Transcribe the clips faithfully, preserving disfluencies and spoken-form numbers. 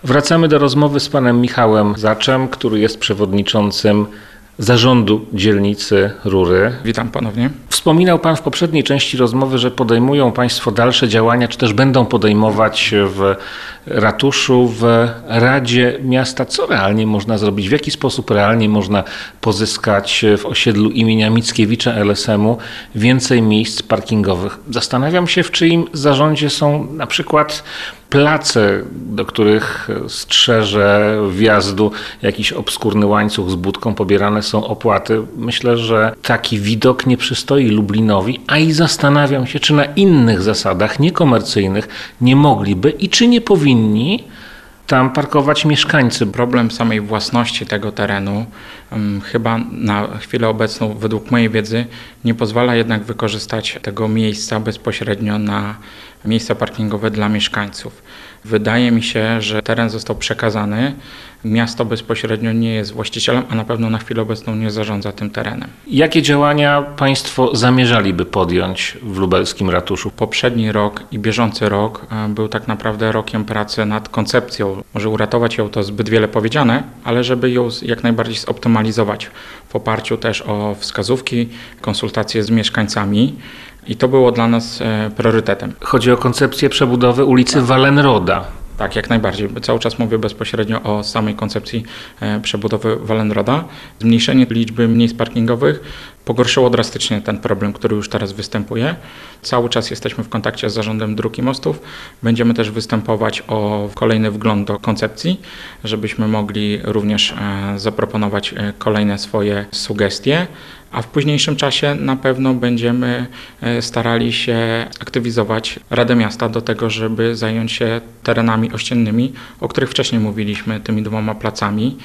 Wracamy do rozmowy z panem Michałem Zaczem, który jest przewodniczącym zarządu dzielnicy Rury. Witam ponownie. Wspominał pan w poprzedniej części rozmowy, że podejmują państwo dalsze działania, czy też będą podejmować w ratuszu, w Radzie Miasta. Co realnie można zrobić? W jaki sposób realnie można pozyskać w osiedlu imienia Mickiewicza L S M-u więcej miejsc parkingowych? Zastanawiam się, w czyim zarządzie są na przykład place, do których strzeże wjazdu jakiś obskurny łańcuch z budką, pobierane są opłaty. Myślę, że taki widok nie przystoi Lublinowi, a i zastanawiam się, czy na innych zasadach niekomercyjnych nie mogliby i czy nie powinni tam parkować mieszkańcy. Problem samej własności tego terenu um, chyba na chwilę obecną, według mojej wiedzy, nie pozwala jednak wykorzystać tego miejsca bezpośrednio na miejsca parkingowe dla mieszkańców. Wydaje mi się, że teren został przekazany, miasto bezpośrednio nie jest właścicielem, a na pewno na chwilę obecną nie zarządza tym terenem. Jakie działania państwo zamierzaliby podjąć w lubelskim ratuszu? Poprzedni rok i bieżący rok był tak naprawdę rokiem pracy nad koncepcją. Może uratować ją to zbyt wiele powiedziane, ale żeby ją jak najbardziej zoptymalizować w oparciu też o wskazówki, konsultacje z mieszkańcami. I to było dla nas priorytetem. Chodzi o koncepcję przebudowy ulicy tak. Wallenroda. Tak, jak najbardziej. Cały czas mówię bezpośrednio o samej koncepcji przebudowy Wallenroda. Zmniejszenie liczby miejsc parkingowych pogorszyło drastycznie ten problem, który już teraz występuje. Cały czas jesteśmy w kontakcie z Zarządem Dróg i Mostów. Będziemy też występować o kolejny wgląd do koncepcji, żebyśmy mogli również zaproponować kolejne swoje sugestie. A w późniejszym czasie na pewno będziemy starali się aktywizować Radę Miasta do tego, żeby zająć się terenami ościennymi, o których wcześniej mówiliśmy, tymi dwoma placami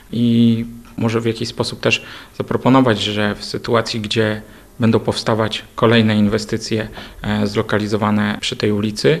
i może w jakiś sposób też zaproponować, że w sytuacji, gdzie będą powstawać kolejne inwestycje zlokalizowane przy tej ulicy,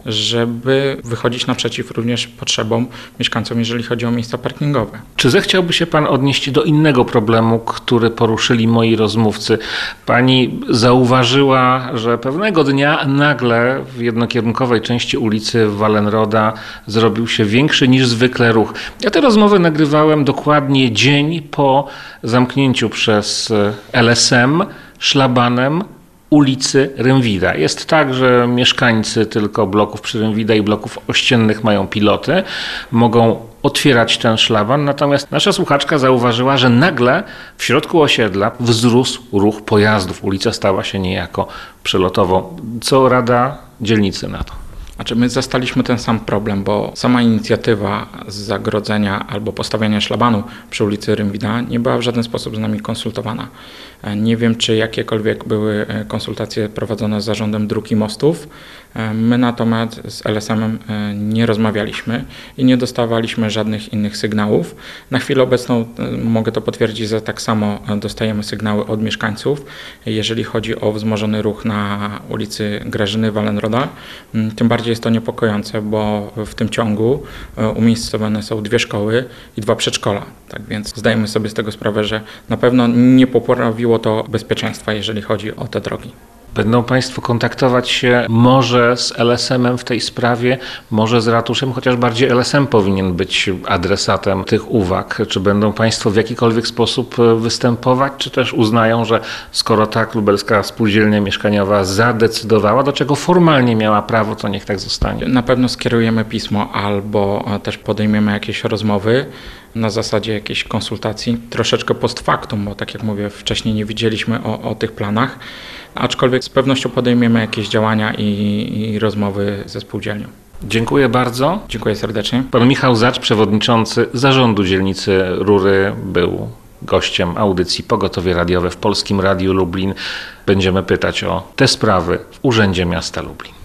żeby wychodzić naprzeciw również potrzebom mieszkańcom, jeżeli chodzi o miejsca parkingowe. Czy zechciałby się pan odnieść do innego problemu, który poruszyli moi rozmówcy? Pani zauważyła, że pewnego dnia nagle w jednokierunkowej części ulicy Wallenroda zrobił się większy niż zwykle ruch. Ja te rozmowy nagrywałem dokładnie dzień po zamknięciu przez L S M szlabanem ulicy Rymwida. Jest tak, że mieszkańcy tylko bloków przy Rymwida i bloków ościennych mają piloty, mogą otwierać ten szlaban, natomiast nasza słuchaczka zauważyła, że nagle w środku osiedla wzrósł ruch pojazdów. Ulica stała się niejako przelotową. Co Rada Dzielnicy na to? Znaczy my zastaliśmy ten sam problem, bo sama inicjatywa z zagrodzenia albo postawienia szlabanu przy ulicy Rymwida nie była w żaden sposób z nami konsultowana. Nie wiem, czy jakiekolwiek były konsultacje prowadzone z Zarządem Dróg i Mostów. My natomiast z L S M-em nie rozmawialiśmy i nie dostawaliśmy żadnych innych sygnałów. Na chwilę obecną mogę to potwierdzić, że tak samo dostajemy sygnały od mieszkańców, jeżeli chodzi o wzmożony ruch na ulicy Grażyny Wallenroda. Tym bardziej jest to niepokojące, bo w tym ciągu umiejscowione są dwie szkoły i dwa przedszkola. Tak więc zdajemy sobie z tego sprawę, że na pewno nie poprawiło to bezpieczeństwa, jeżeli chodzi o te drogi. Będą państwo kontaktować się może z L S M-em w tej sprawie, może z ratuszem, chociaż bardziej L S M powinien być adresatem tych uwag. Czy będą państwo w jakikolwiek sposób występować, czy też uznają, że skoro tak Lubelska Spółdzielnia Mieszkaniowa zadecydowała, do czego formalnie miała prawo, to niech tak zostanie? Na pewno skierujemy pismo albo też podejmiemy jakieś rozmowy na zasadzie jakiejś konsultacji, troszeczkę post factum, bo tak jak mówię, wcześniej nie widzieliśmy o, o tych planach, aczkolwiek z pewnością podejmiemy jakieś działania i, i rozmowy ze spółdzielnią. Dziękuję bardzo. Dziękuję serdecznie. Pan Michał Zacz, przewodniczący Zarządu Dzielnicy Rury, był gościem audycji Pogotowie Radiowe w Polskim Radiu Lublin. Będziemy pytać o te sprawy w Urzędzie Miasta Lublin.